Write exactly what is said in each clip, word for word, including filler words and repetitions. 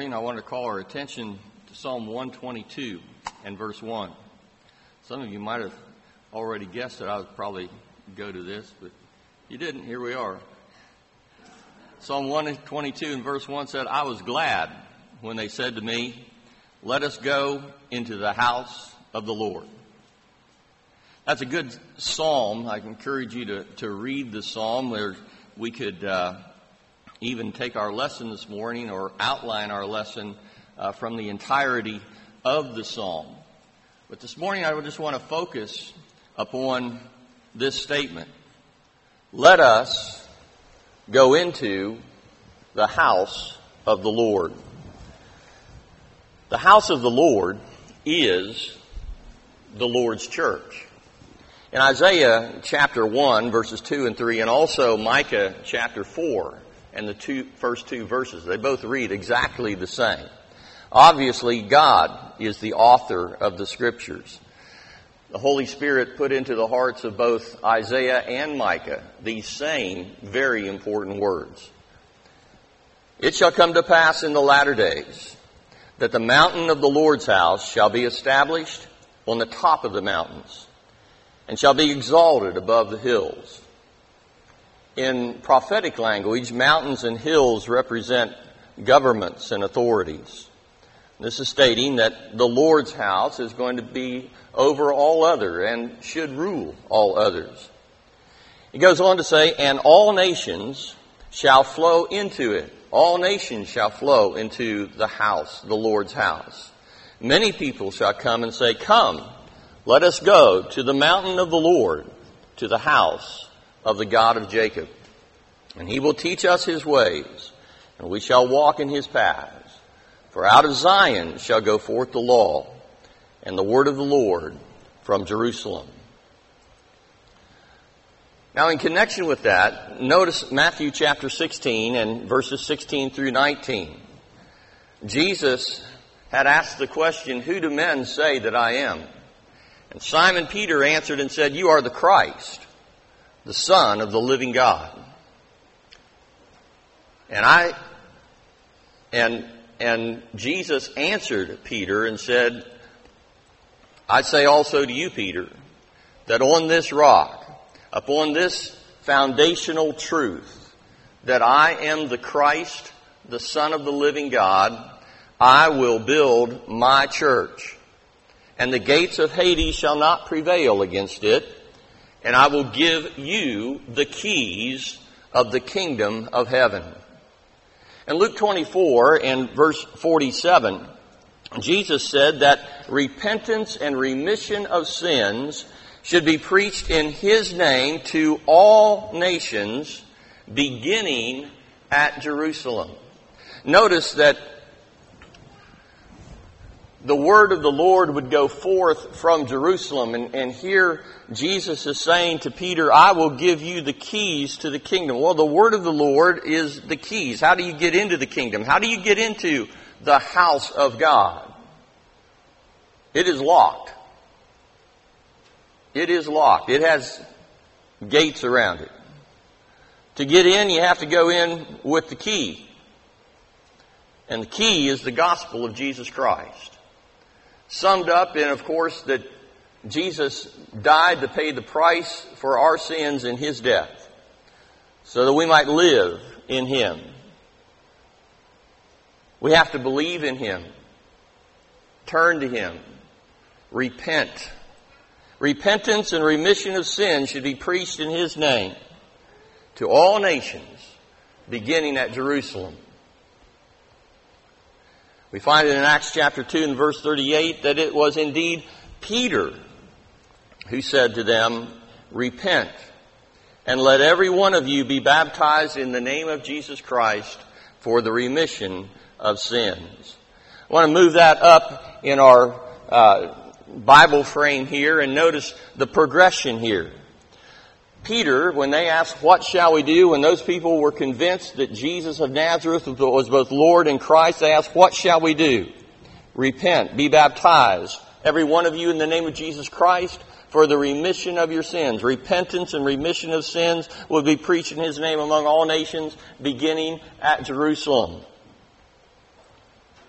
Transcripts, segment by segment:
morning, I want to call our attention to Psalm one twenty-two and verse one. Some of you might have already guessed that I would probably go to this, but you didn't. Here we are. Psalm one twenty-two and verse one said, I was glad when they said to me, let us go into the house of the Lord. That's a good psalm. I encourage you to, to read the psalm where we could uh, even take our lesson this morning or outline our lesson uh, from the entirety of the psalm. But this morning I would just want to focus upon this statement. Let us go into the house of the Lord. The house of the Lord is the Lord's church. In Isaiah chapter one, verses two and three, and also Micah chapter four, and the two first two verses, they both read exactly the same. Obviously, God is the author of the Scriptures. The Holy Spirit put into the hearts of both Isaiah and Micah these same very important words. It shall come to pass in the latter days that the mountain of the Lord's house shall be established on the top of the mountains, and shall be exalted above the hills. In prophetic language, mountains and hills represent governments and authorities. This is stating that the Lord's house is going to be over all other and should rule all others. He goes on to say, and all nations shall flow into it. All nations shall flow into the house, the Lord's house. Many people shall come and say, come, let us go to the mountain of the Lord, to the house of the God of Jacob. And he will teach us his ways, and we shall walk in his paths. For out of Zion shall go forth the law, and the word of the Lord from Jerusalem. Now, in connection with that, notice Matthew chapter sixteen and verses sixteen through nineteen. Jesus had asked the question, who do men say that I am? And Simon Peter answered and said, you are the Christ, the Son of the living God. And I, and, and Jesus answered Peter and said, I say also to you, Peter, that on this rock, upon this foundational truth, that I am the Christ, the Son of the living God, I will build my church. And the gates of Hades shall not prevail against it. And I will give you the keys of the kingdom of heaven. In Luke twenty-four and verse forty-seven, Jesus said that repentance and remission of sins should be preached in his name to all nations, beginning at Jerusalem. Notice that the word of the Lord would go forth from Jerusalem. And, and here Jesus is saying to Peter, I will give you the keys to the kingdom. Well, the word of the Lord is the keys. How do you get into the kingdom? How do you get into the house of God? It is locked. It is locked. It has gates around it. To get in, you have to go in with the key. And the key is the gospel of Jesus Christ. Summed up in, of course, that Jesus died to pay the price for our sins in his death, so that we might live in him. We have to believe in him, turn to him, repent. Repentance and remission of sin should be preached in his name to all nations, beginning at Jerusalem. We find it in Acts chapter two and verse thirty-eight that it was indeed Peter who said to them, repent, and let every one of you be baptized in the name of Jesus Christ for the remission of sins. I want to move that up in our uh, Bible frame here and notice the progression here. Peter, when they asked, what shall we do? When those people were convinced that Jesus of Nazareth was both Lord and Christ, they asked, what shall we do? Repent, be baptized, every one of you in the name of Jesus Christ, for the remission of your sins. Repentance and remission of sins will be preached in his name among all nations, beginning at Jerusalem.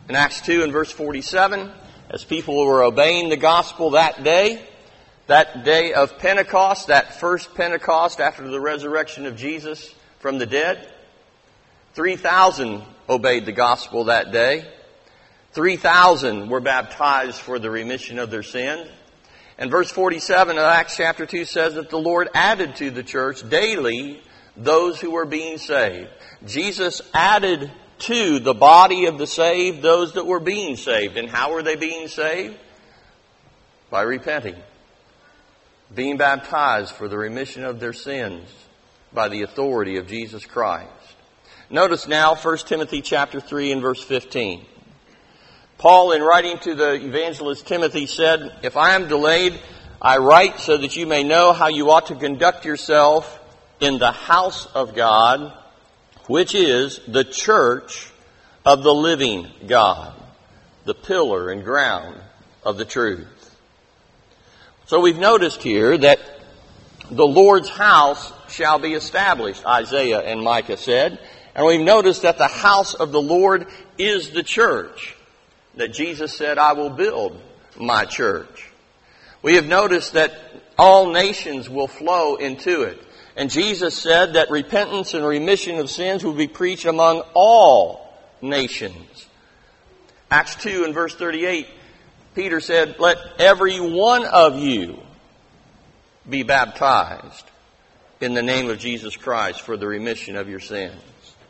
In Acts two and verse forty-seven, as people were obeying the gospel that day, that day of Pentecost, that first Pentecost after the resurrection of Jesus from the dead, three thousand obeyed the gospel that day. three thousand were baptized for the remission of their sins. And verse forty-seven of Acts chapter two says that the Lord added to the church daily those who were being saved. Jesus added to the body of the saved those that were being saved. And how were they being saved? By repenting. Being baptized for the remission of their sins by the authority of Jesus Christ. Notice now First Timothy chapter three and verse fifteen. Paul, in writing to the evangelist Timothy, said, "If I am delayed, I write so that you may know how you ought to conduct yourself in the house of God, which is the church of the living God, the pillar and ground of the truth." So we've noticed here that the Lord's house shall be established, Isaiah and Micah said. And we've noticed that the house of the Lord is the church, that Jesus said, "I will build my church." We have noticed that all nations will flow into it. And Jesus said that repentance and remission of sins will be preached among all nations. Acts two and verse thirty-eight, Peter said, "Let every one of you be baptized in the name of Jesus Christ for the remission of your sins."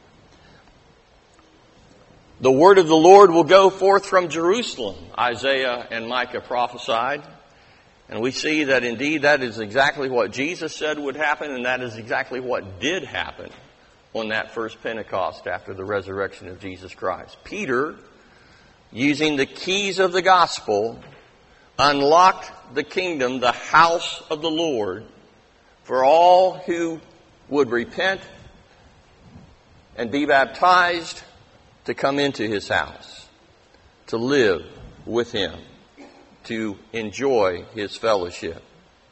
The word of the Lord will go forth from Jerusalem, Isaiah and Micah prophesied. And we see that indeed that is exactly what Jesus said would happen, and that is exactly what did happen on that first Pentecost after the resurrection of Jesus Christ. Peter, using the keys of the gospel, unlocked the kingdom, the house of the Lord, for all who would repent and be baptized to come into His house, to live with Him, to enjoy His fellowship.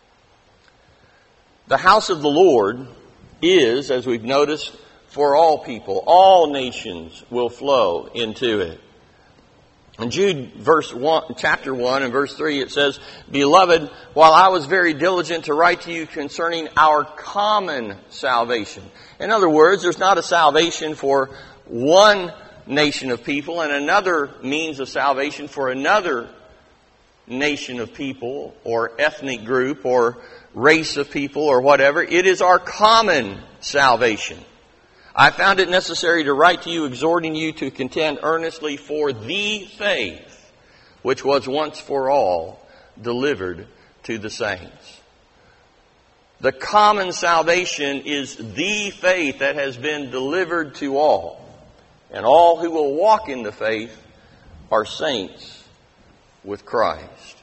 The house of the Lord is, as we've noticed, for all people. All nations will flow into it. In Jude verse one, chapter one and verse three, it says, "Beloved, while I was very diligent to write to you concerning our common salvation." In other words, there's not a salvation for one nation of people and another means of salvation for another nation of people or ethnic group or race of people or whatever. It is our common salvation. I found it necessary to write to you, exhorting you to contend earnestly for the faith which was once for all delivered to the saints. The common salvation is the faith that has been delivered to all. And all who will walk in the faith are saints with Christ.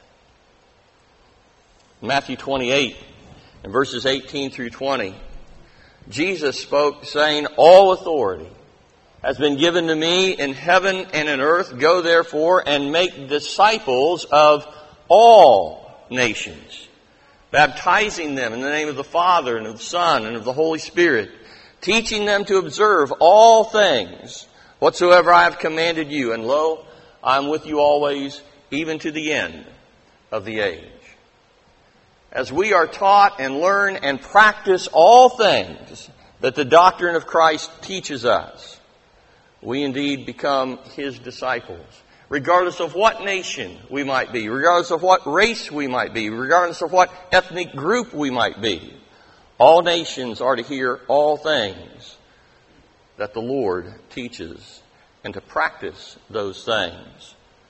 Matthew twenty-eight, in verses eighteen through twenty, Jesus spoke, saying, "All authority has been given to me in heaven and in earth. Go therefore and make disciples of all nations, baptizing them in the name of the Father and of the Son and of the Holy Spirit, teaching them to observe all things whatsoever I have commanded you. And lo, I am with you always, even to the end of the age." As we are taught and learn and practice all things that the doctrine of Christ teaches us, we indeed become His disciples. Regardless of what nation we might be, regardless of what race we might be, regardless of what ethnic group we might be, all nations are to hear all things that the Lord teaches and to practice those things.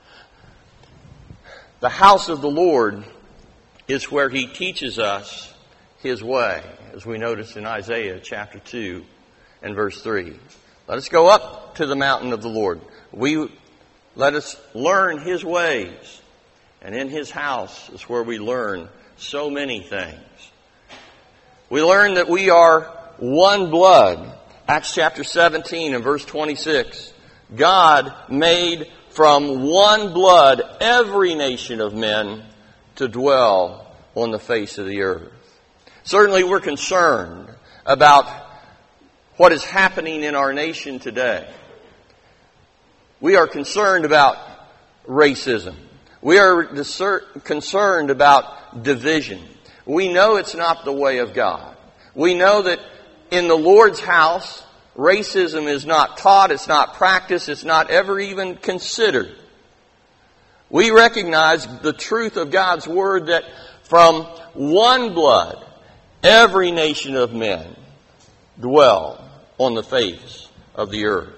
The house of the Lord is where He teaches us His way, as we notice in Isaiah chapter two and verse three. Let us go up to the mountain of the Lord. We let us learn His ways. And in His house is where we learn so many things. We learn that we are one blood. Acts chapter seventeen and verse twenty-six. God made from one blood every nation of men to dwell on the face of the earth. Certainly we're concerned about what is happening in our nation today. We are concerned about racism. We are discer- concerned about division. We know it's not the way of God. We know that in the Lord's house, racism is not taught, it's not practiced, it's not ever even considered. We recognize the truth of God's Word that from one blood, every nation of men dwell on the face of the earth.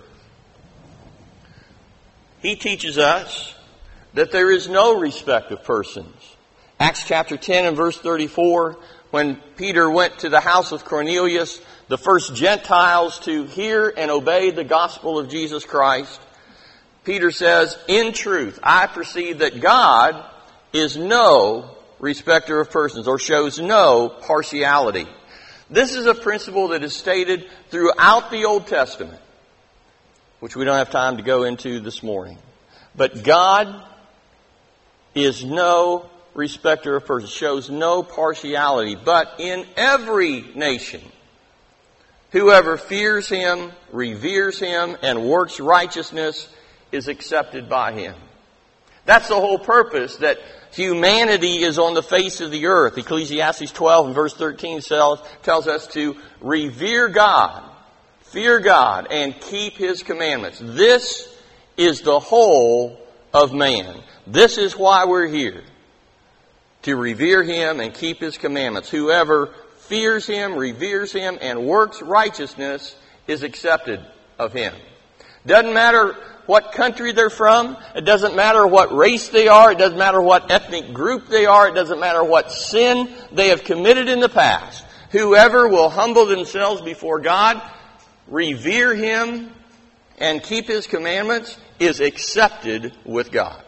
He teaches us that there is no respect of persons. Acts chapter ten and verse thirty-four, when Peter went to the house of Cornelius, the first Gentiles to hear and obey the gospel of Jesus Christ, Peter says, in truth, I perceive that God is no respecter of persons, or shows no partiality. This is a principle that is stated throughout the Old Testament, which we don't have time to go into this morning. But God is no respecter of persons, shows no partiality. But in every nation, whoever fears Him, reveres Him, and works righteousness is accepted by Him. That's the whole purpose, that humanity is on the face of the earth. Ecclesiastes twelve and verse thirteen tells, tells us to revere God, fear God, and keep His commandments. This is the whole of man. This is why we're here, to revere Him and keep His commandments. Whoever fears Him, reveres Him, and works righteousness is accepted of Him. Doesn't matter what country they're from. It doesn't matter what race they are. It doesn't matter what ethnic group they are. It doesn't matter what sin they have committed in the past. Whoever will humble themselves before God, revere Him, and keep His commandments is accepted with God.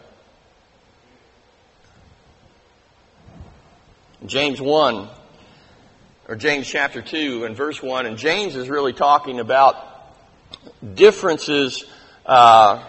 James one, or James chapter two and verse one, and James is really talking about differences uh,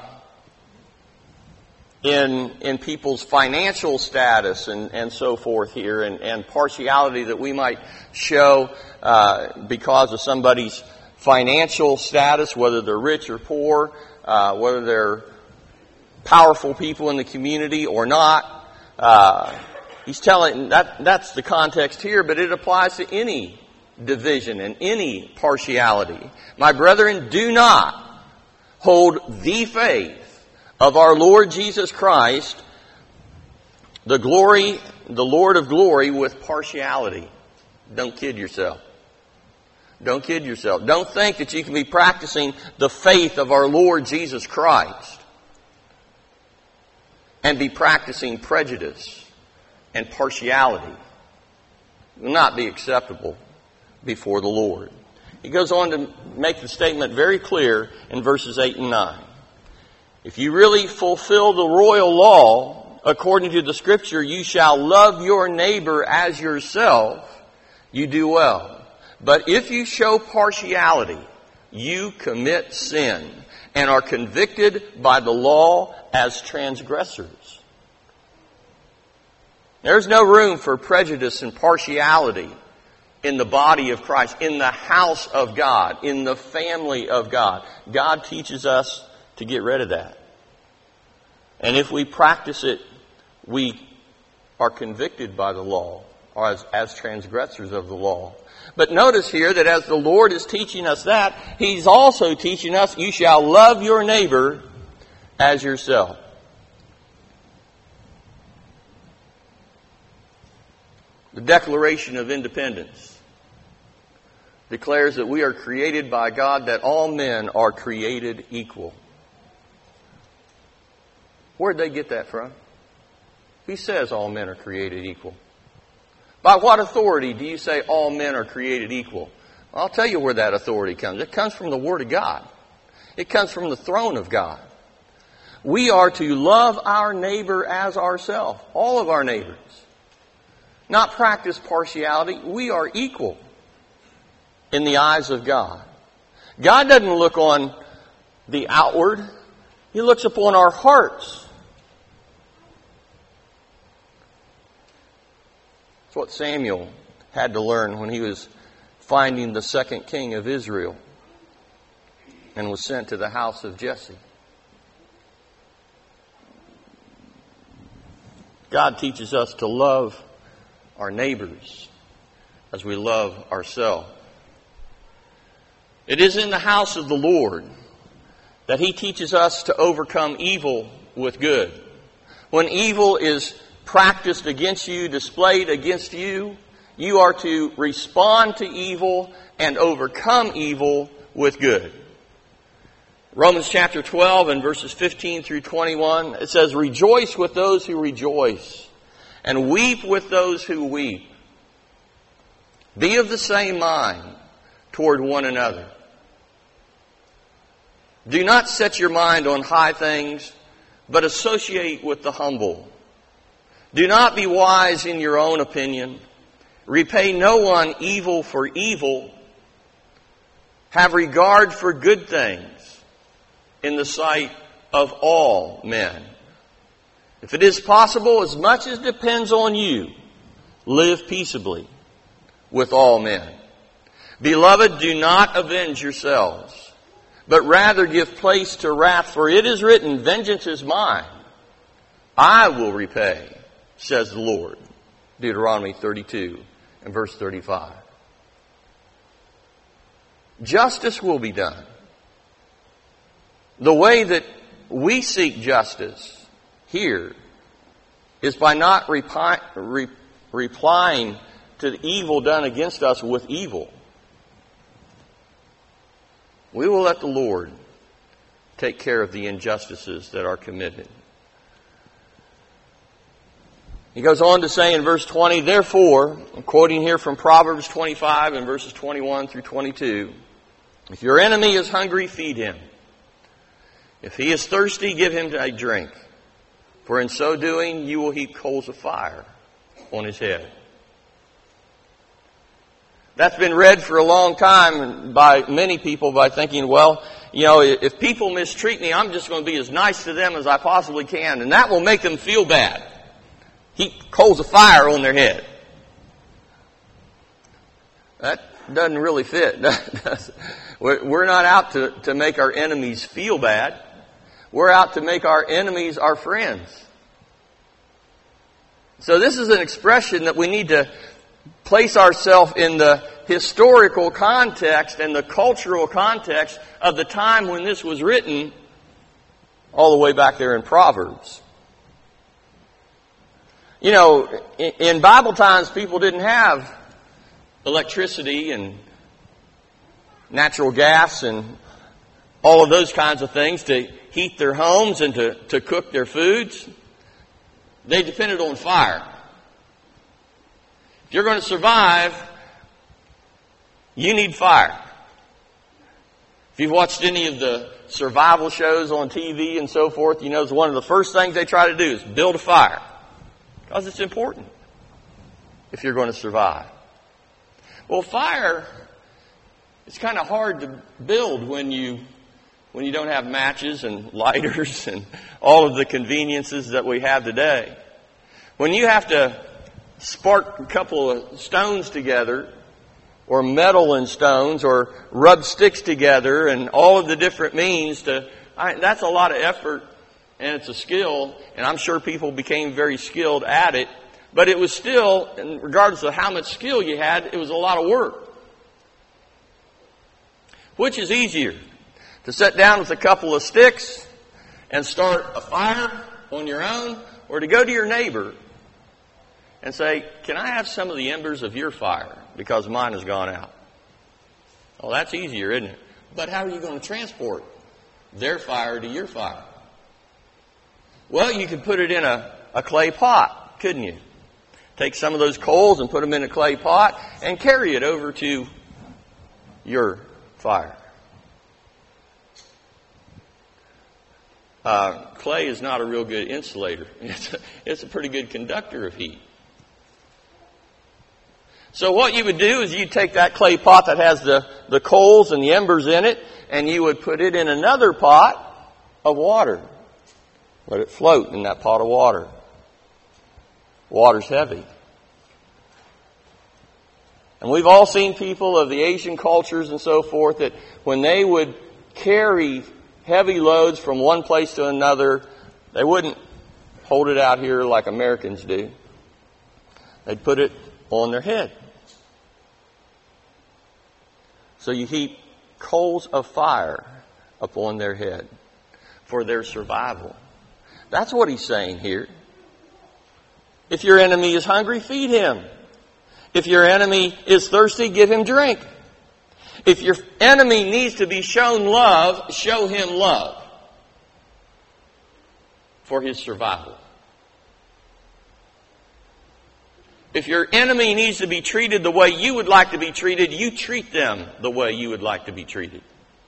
in in people's financial status and, and so forth here, and, and partiality that we might show uh, because of somebody's financial status, whether they're rich or poor, uh, whether they're powerful people in the community or not. Uh, he's telling that that's the context here, but it applies to any division and any partiality. My brethren, do not hold the faith of our Lord Jesus Christ, the glory, the Lord of glory, with partiality. Don't kid yourself. Don't kid yourself. Don't think that you can be practicing the faith of our Lord Jesus Christ and be practicing prejudice and partiality. It will not be acceptable before the Lord. He goes on to make the statement very clear in verses eight and nine. If you really fulfill the royal law, according to the Scripture, you shall love your neighbor as yourself, you do well. But if you show partiality, you commit sin and are convicted by the law as transgressors. There's no room for prejudice and partiality in the body of Christ, in the house of God, in the family of God. God teaches us to get rid of that. And if we practice it, we are convicted by the law, or as, as transgressors of the law. But notice here that as the Lord is teaching us that, He's also teaching us, you shall love your neighbor as yourself. The Declaration of Independence declares that we are created by God, that all men are created equal. Where did they get that from? He says all men are created equal. By what authority do you say all men are created equal? I'll tell you where that authority comes. It comes from the Word of God. It comes from the throne of God. We are to love our neighbor as ourselves, all of our neighbors. Not practice partiality. We are equal in the eyes of God. God doesn't look on the outward. He looks upon our hearts. That's what Samuel had to learn when he was finding the second king of Israel and was sent to the house of Jesse. God teaches us to love our neighbors as we love ourselves. It is in the house of the Lord that He teaches us to overcome evil with good. When evil is practiced against you, displayed against you, you are to respond to evil and overcome evil with good. Romans chapter twelve and verses fifteen through twenty-one, it says, "Rejoice with those who rejoice, and weep with those who weep. Be of the same mind toward one another. Do not set your mind on high things, but associate with the humble. Do not be wise in your own opinion. Repay no one evil for evil. Have regard for good things in the sight of all men. If it is possible, as much as depends on you, live peaceably with all men. Beloved, do not avenge yourselves, but rather give place to wrath, for it is written, 'Vengeance is mine. I will repay,' says the Lord." Deuteronomy thirty-two and verse thirty-five. Justice will be done. The way that we seek justice here is by not repi- re- replying to the evil done against us with evil. We will let the Lord take care of the injustices that are committed. He goes on to say in verse twenty, "Therefore," I'm quoting here from Proverbs twenty-five and verses twenty-one through twenty-two, "if your enemy is hungry, feed him. If he is thirsty, give him a drink. For in so doing, you will heap coals of fire on his head." That's been read for a long time by many people by thinking, well, you know, if people mistreat me, I'm just going to be as nice to them as I possibly can, and that will make them feel bad. Heap coals of fire on their head. That doesn't really fit. We're not out to, to make our enemies feel bad. We're out to make our enemies our friends. So this is an expression that we need to place ourselves in the historical context and the cultural context of the time when this was written, all the way back there in Proverbs. You know, in Bible times, people didn't have electricity and natural gas and all of those kinds of things to heat their homes and to, to cook their foods. They depended on fire. If you're going to survive, you need fire. If you've watched any of the survival shows on T V and so forth, you know one of the first things they try to do is build a fire. Because it's important if you're going to survive. Well, fire, it's kind of hard to build when you when you don't have matches and lighters and all of the conveniences that we have today. When you have to spark a couple of stones together, or metal and stones, or rub sticks together, and all of the different means to, I, that's a lot of effort, and it's a skill, and I'm sure people became very skilled at it, but it was still, regardless of how much skill you had, it was a lot of work. Which is easier? To sit down with a couple of sticks and start a fire on your own, or to go to your neighbor and say, "Can I have some of the embers of your fire because mine has gone out?" Well, that's easier, isn't it? But how are you going to transport their fire to your fire? Well, you could put it in a, a clay pot, couldn't you? Take some of those coals and put them in a clay pot and carry it over to your fire. Uh, clay is not a real good insulator. It's a, it's a pretty good conductor of heat. So what you would do is you'd take that clay pot that has the, the coals and the embers in it, and you would put it in another pot of water. Let it float in that pot of water. Water's heavy. And we've all seen people of the Asian cultures and so forth that when they would carry heavy loads from one place to another, they wouldn't hold it out here like Americans do. They'd put it on their head. So you heap coals of fire upon their head for their survival. That's what he's saying here. If your enemy is hungry, feed him. If your enemy is thirsty, give him drink. If your enemy needs to be shown love, show him love for his survival. If your enemy needs to be treated the way you would like to be treated, you treat them the way you would like to be treated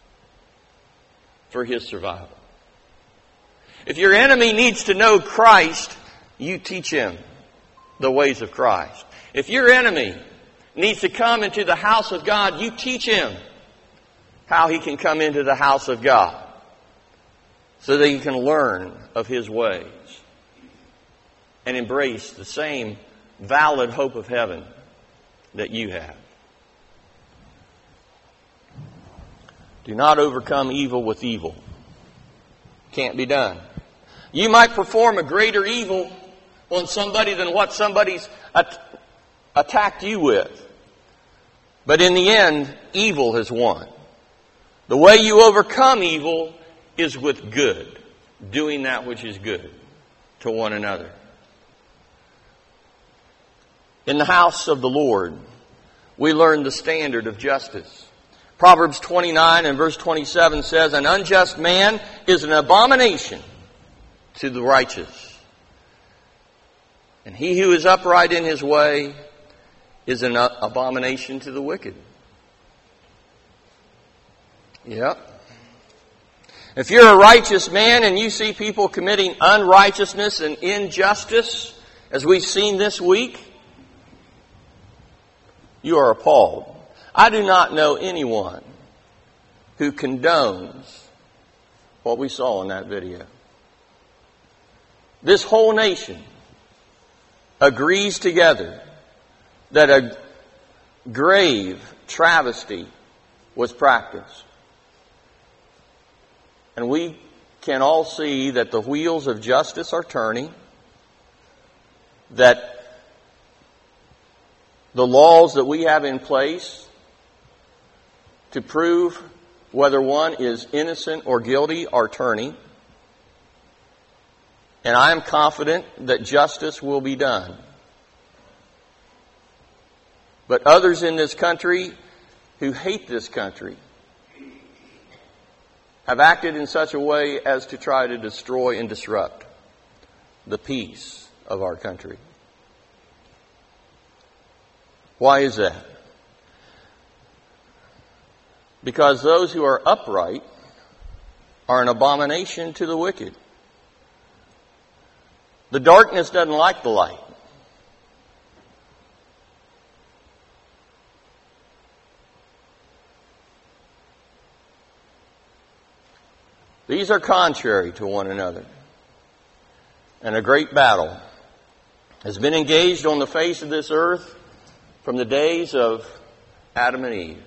for his survival. If your enemy needs to know Christ, you teach him the ways of Christ. If your enemy needs to come into the house of God, you teach him how he can come into the house of God so that he can learn of his ways and embrace the same valid hope of heaven that you have. Do not overcome evil with evil. Can't be done. You might perform a greater evil on somebody than what somebody's at- attacked you with. But in the end, evil has won. The way you overcome evil is with good, doing that which is good to one another. In the house of the Lord, we learn the standard of justice. Proverbs twenty-nine and verse twenty-seven says, an unjust man is an abomination to the righteous, and he who is upright in his way is an abomination to the wicked. Yep. If you're a righteous man and you see people committing unrighteousness and injustice, as we've seen this week, you are appalled. I do not know anyone who condones what we saw in that video. This whole nation agrees together that a grave travesty was practiced. And we can all see that the wheels of justice are turning, that the laws that we have in place to prove whether one is innocent or guilty are turning. And I am confident that justice will be done. But others in this country who hate this country have acted in such a way as to try to destroy and disrupt the peace of our country. Why is that? Because those who are upright are an abomination to the wicked. The darkness doesn't like the light. These are contrary to one another. And a great battle has been engaged on the face of this earth from the days of Adam and Eve.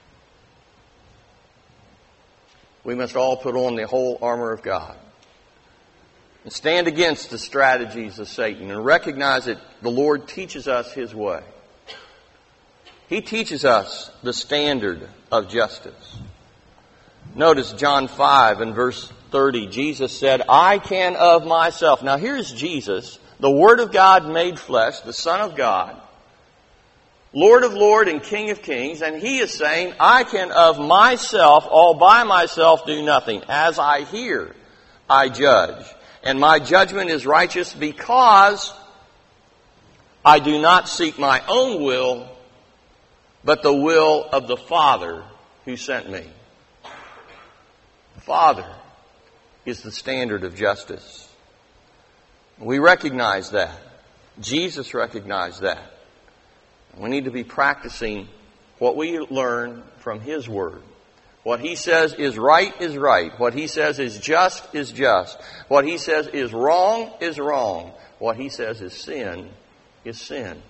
We must all put on the whole armor of God and stand against the strategies of Satan and recognize that the Lord teaches us His way. He teaches us the standard of justice. Notice John five and verse thirty. Jesus said, I can of myself. Now here's Jesus, the Word of God made flesh, the Son of God, Lord of Lords and King of Kings, and He is saying, I can of myself, all by myself, do nothing. As I hear, I judge. And my judgment is righteous because I do not seek my own will, but the will of the Father who sent me. The Father is the standard of justice. We recognize that. Jesus recognized that. We need to be practicing what we learn from His Word. What He says is right is right. What He says is just is just. What He says is wrong is wrong. What He says is sin is sin.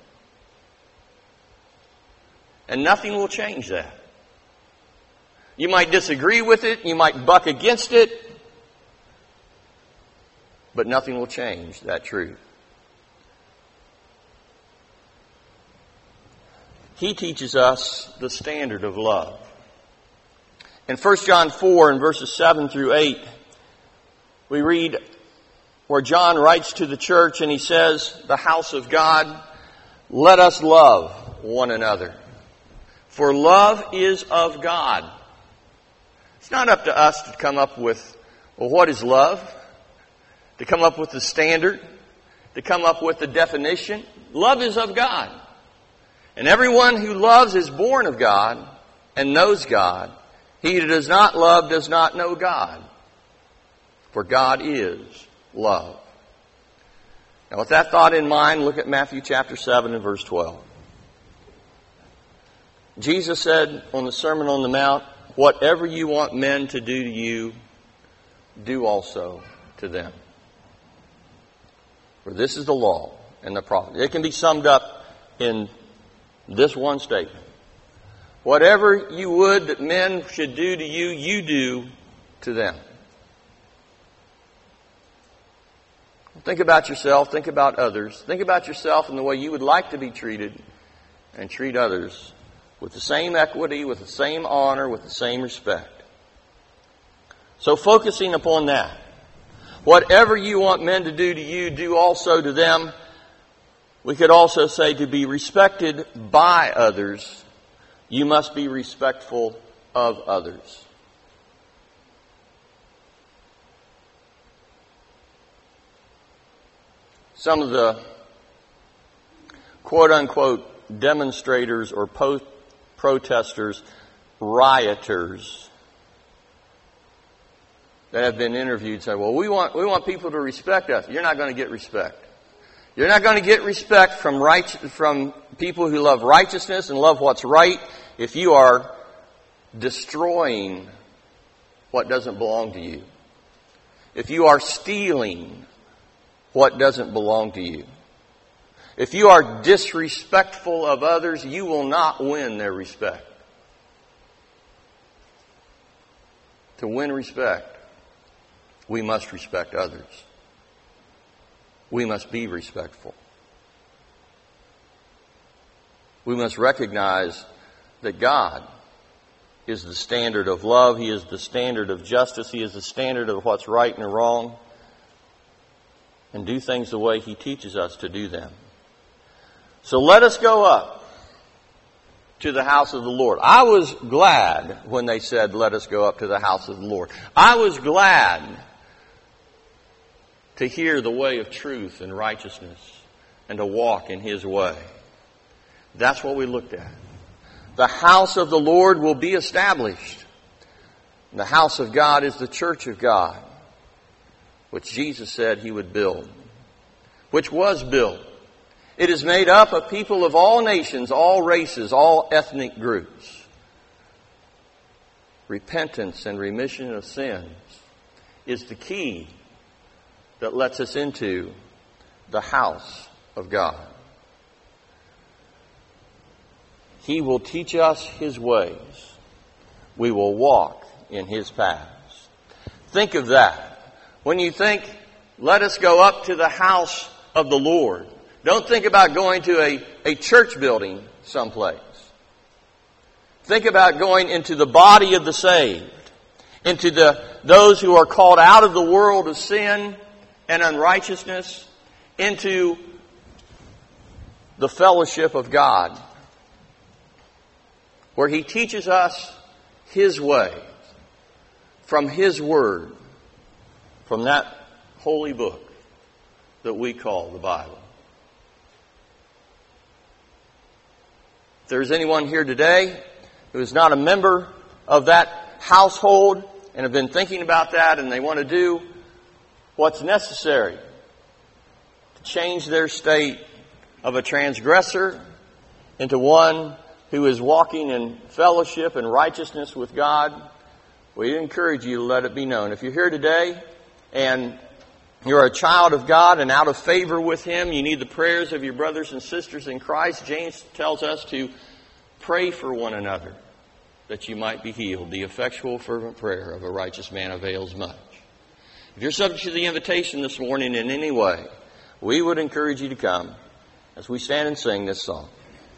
And nothing will change that. You might disagree with it. You might buck against it. but nothing will change that truth. He teaches us the standard of love. In First John four, in verses seven through eight, we read where John writes to the church and he says, the house of God, let us love one another. For love is of God. It's not up to us to come up with, well, what is love? To come up with the standard? To come up with the definition? Love is of God. And everyone who loves is born of God and knows God. He who does not love does not know God. For God is love. Now with that thought in mind, look at Matthew chapter seven and verse twelve. Jesus said on the Sermon on the Mount, whatever you want men to do to you, do also to them. For this is the law and the prophets. It can be summed up in this one statement. Whatever you would that men should do to you, you do to them. Think about yourself. Think about others. Think about yourself and the way you would like to be treated, and treat others with the same equity, with the same honor, with the same respect. So focusing upon that, whatever you want men to do to you, do also to them. We could also say to be respected by others, you must be respectful of others. Some of the quote-unquote demonstrators or po- protesters, rioters that have been interviewed say, well, we want, we want people to respect us. You're not going to get respect. You're not going to get respect from right, from people who love righteousness and love what's right if you are destroying what doesn't belong to you. If you are stealing what doesn't belong to you. If you are disrespectful of others, you will not win their respect. To win respect, we must respect others. We must be respectful. We must recognize that God is the standard of love. He is the standard of justice. He is the standard of what's right and wrong. And do things the way He teaches us to do them. So let us go up to the house of the Lord. I was glad when they said, let us go up to the house of the Lord. I was glad to hear the way of truth and righteousness and to walk in His way. That's what we looked at. The house of the Lord will be established. The house of God is the church of God, which Jesus said He would build, which was built. It is made up of people of all nations, all races, all ethnic groups. Repentance and remission of sins is the key that lets us into the house of God. He will teach us His ways. We will walk in His paths. Think of that. When you think, let us go up to the house of the Lord, don't think about going to a, a church building someplace. Think about going into the body of the saved, into the those who are called out of the world of sin and unrighteousness, into the fellowship of God, where He teaches us His way, from His Word, from that holy book that we call the Bible. If there's anyone here today who is not a member of that household and have been thinking about that and they want to do what's necessary to change their state of a transgressor into one who is walking in fellowship and righteousness with God, we encourage you to let it be known. If you're here today and you're a child of God and out of favor with Him, you need the prayers of your brothers and sisters in Christ, James tells us to pray for one another that you might be healed. The effectual fervent prayer of a righteous man avails much. If you're subject to the invitation this morning in any way, we would encourage you to come as we stand and sing this song.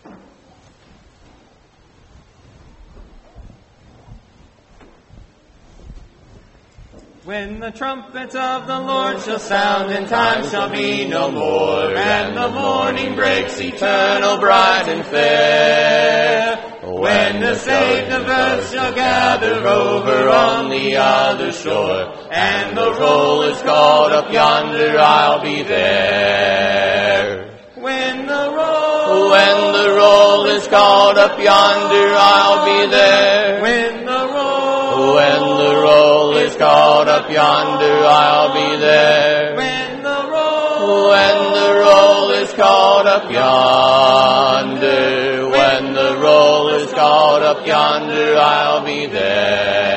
When the trumpets of the Lord shall sound, and time shall be no more, and the morning breaks eternal, bright and fair. When the saved of earth shall gather over on the other shore, and the roll is called up yonder, I'll be there. When the roll, when the roll is called up yonder, I'll be there. When the roll, when the roll is called up yonder, I'll be there. When the roll, when the roll is called up yonder, when the roll is called up yonder, I'll be there.